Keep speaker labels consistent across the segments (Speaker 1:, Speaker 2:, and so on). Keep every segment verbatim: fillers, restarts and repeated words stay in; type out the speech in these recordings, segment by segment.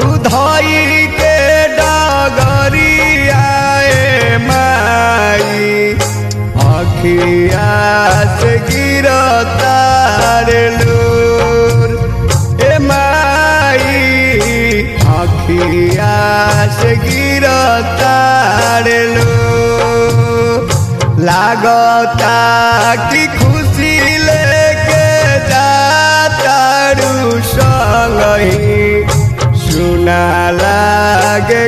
Speaker 1: धई के डगरिया ए माई अखिया से गिरता रे लोर ए माई अखिया से गिरता रे लोर लागता कि खुशी लेके जाता रू संगही सुना लागे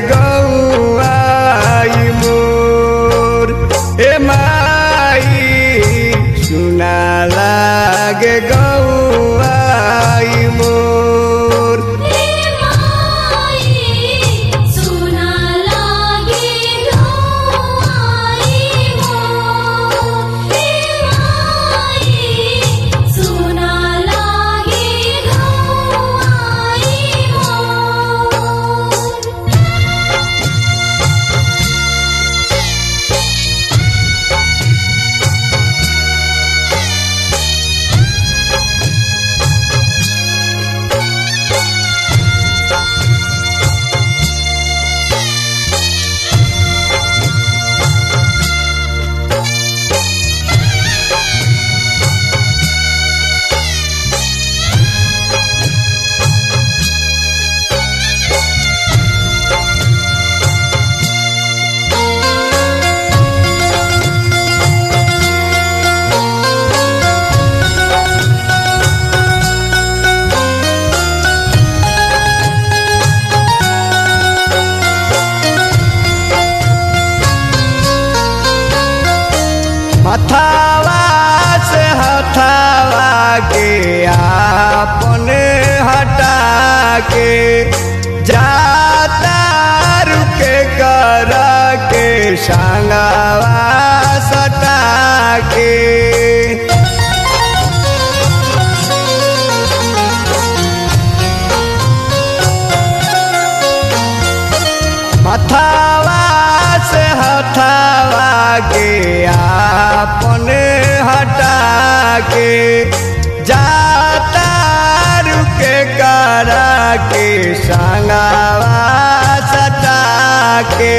Speaker 1: गौआई मोर ए माई सुना लागे गौआई मोर
Speaker 2: हे माई सुना लागे गौआई मोर हे माई सुना लागे गौआई मोर।
Speaker 1: हथावा से हथावा के आपने हटा के जाता रुके कर के संगवा सटा के हथावा से हथावा के आपने हटा के जाता रुके करा के संगवा सटा के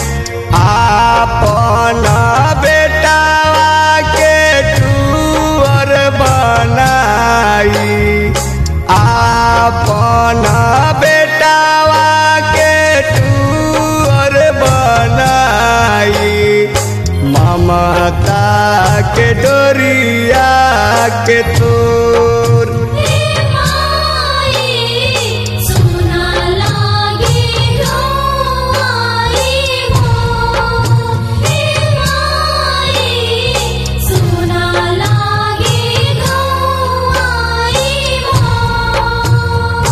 Speaker 1: आपन बेटावा के टूर बनाई आपन बेटावा के टूर बनाई ममता के डोरिया के तोर
Speaker 2: हे माई सुना लागे गौआई मोर हे माई सुना लागे गौआई मोर।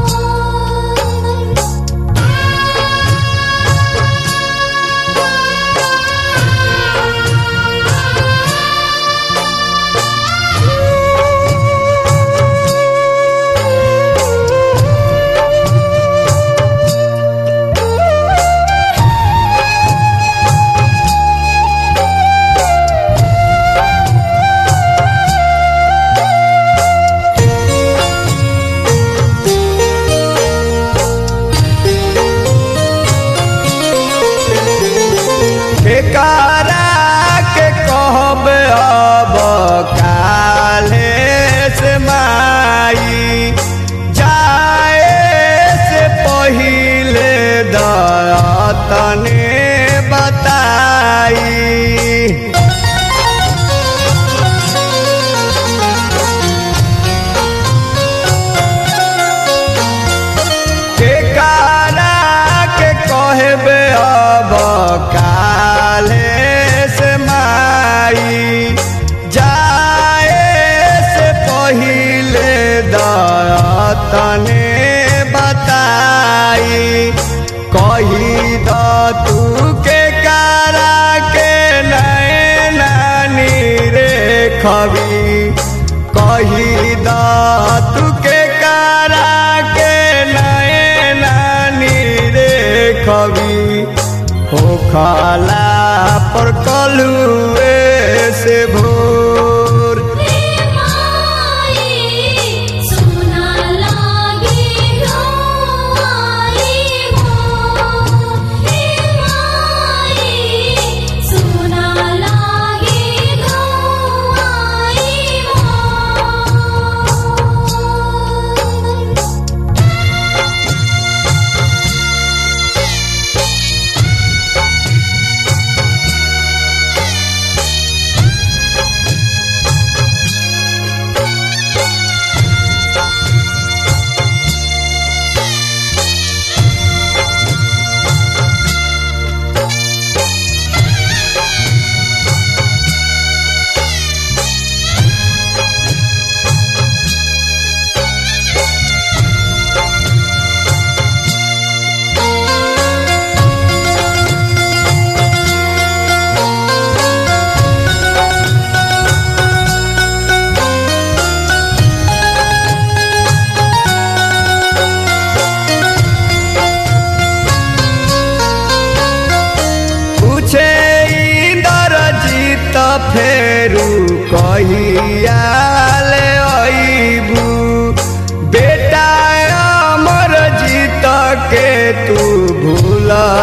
Speaker 1: केकरा के कहब अब काले से माई जाए से पहिले दतने बताई केकरा के कहबे अब काले से माई जाए से पहिले दतने बताई कही द तू के कारा के नैना नीरे खबी कही द तू के कारा के नैना नीरे खबी हो खाला पर कलुए से भोर
Speaker 2: हे माई सुना लागे गौआई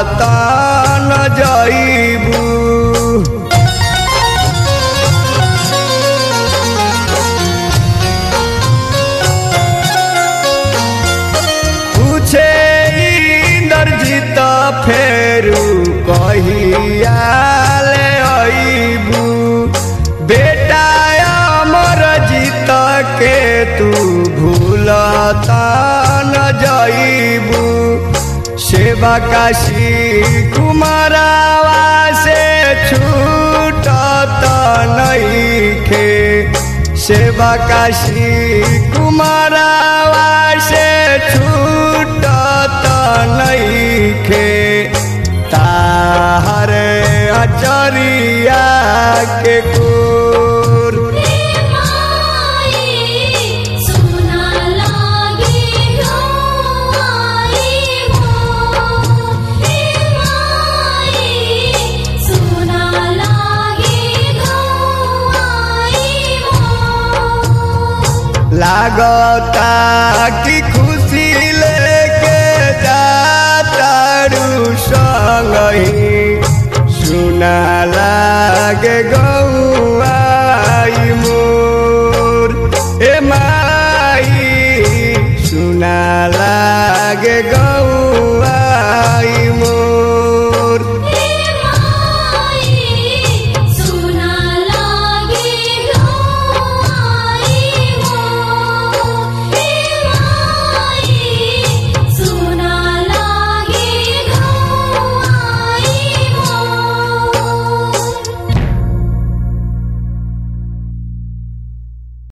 Speaker 1: तान जाइबू। पूछे इंद्रजीत फेरू कहिया ले आइबू। बेटा अमरजीत के तू भूलता न जाइबू। सेवा काशी कुमारवा से छूटत नइखे। सेवा काशी कुमारवा से छूटत नइखे। ताहरे अचरिया के कोर
Speaker 2: सुना लागे गवाई मोर। सुना लागे गवाई मोर।
Speaker 1: लागता कि खुशी लेके जातारू संगही। सुना लागे गो